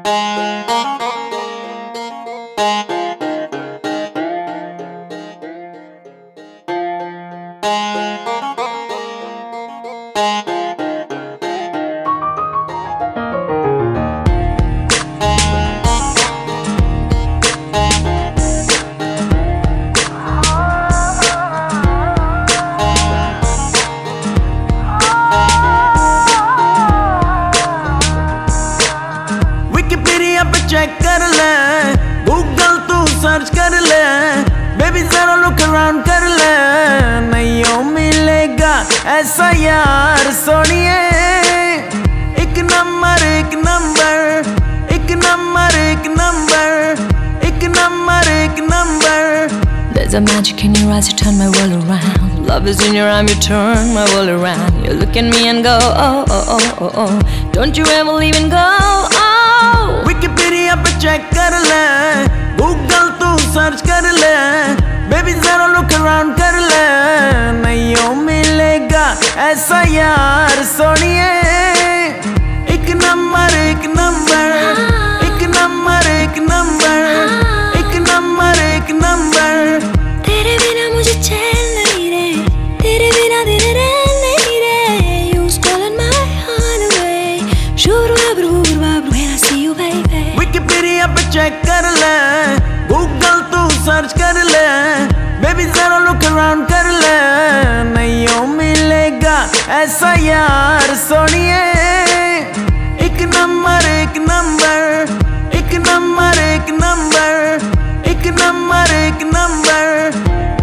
Check कर ले, Google तू सर्च कर ले, बेबी जरा लुक अराउंड कर ले, नहीं मिलेगा ऐसा यार सोनिए। एक नंबर एक नंबर, एक नंबर एक नंबर, एक नंबर एक number. There's a magic in your eyes, you turn my world around. Love is in your arm, you turn my world around. You look at me and go, oh, oh, oh, oh, oh. Don't you ever leave and go, oh. Wikipedia पे check कर ले, Google तू search कर ले, baby जरा look around कर ले, नहीं मिलेगा ऐसा यार सोनिए। एक नंबर एक नंबर, एक नंबर एक नंबर, एक नंबर एक नंबर। तेरे बिना मुझे चैन नहीं रे, तेरे बिना दिन रैन नहीं रे। You stolen my heart away. Shuru when I see you baby. Wikipedia पे चेक कर ले, गूगल तू सर्च कर ले, बेबी जरा लुक अराउंड कर ले, नहीं मिलेगा ऐसा यार सोनिए। एक नंबर एक नंबर, एक नंबर एक नंबर, एक नंबर एक नंबर।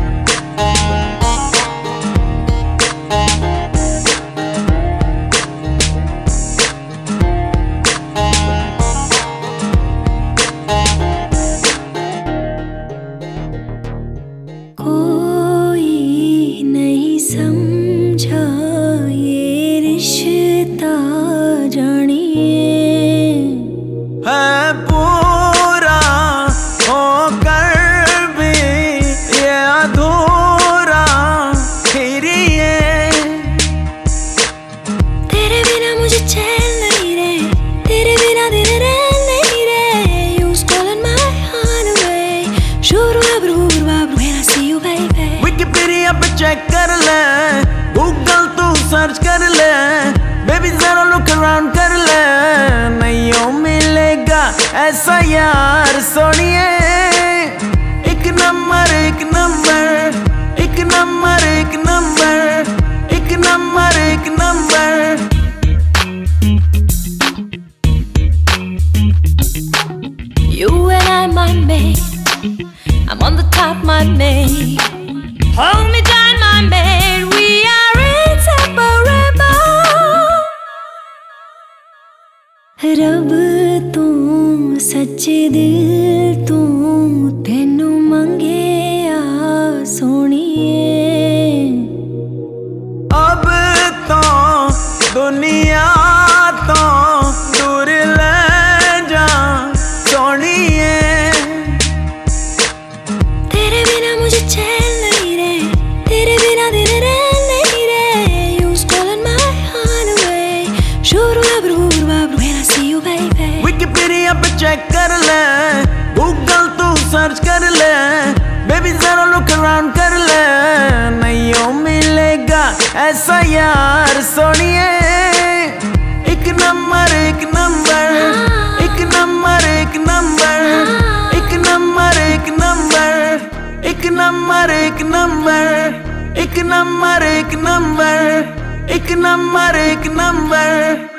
कोई नहीं समझा ये रिश्ता जानिए, है पूरा होकर भी ये अधूरा फिर ये। तेरे बिना मुझे चैन नहीं रे, तेरे बिना दिन रैन नहीं रे। You stolen my heart away. Shuru when I see you baby. Wikipedia पे चेक कर ले, गूगल तू सर्च कर ले, बेबी जरा लुक अराउंड कर ले, नहीं मिलेगा ऐसा यार सोनिए। एक नंबर एक नंबर, एक नंबर एक नंबर, एक नंबर एक number. You and I, my mate, I'm on the top, my mate. Hold me down, my mate. We are inseparable. रब तू सच्चे दिल तू, तेनू मंगे आ सोनिए। अब तो दुनिया तो दूर ले जा सोनिए। तेरे बिना मुझे चैन नहीं रे, तेरे बिना दिन रैन नहीं रे। You stolen my heart away. Shuru when I see you baby. Wikipedia पे चेक कर ले, गूगल तू सर्च कर ले, बेबी जरा लुक अराउंड कर ले, नहीं मिलेगा ऐसा यार सोनिए। एक नंबर एक नंबर, एक नंबर एक नंबर, एक नंबर एक नंबर, एक नंबर एक नंबर, एक नंबर एक नंबर, एक नंबर एक नंबर।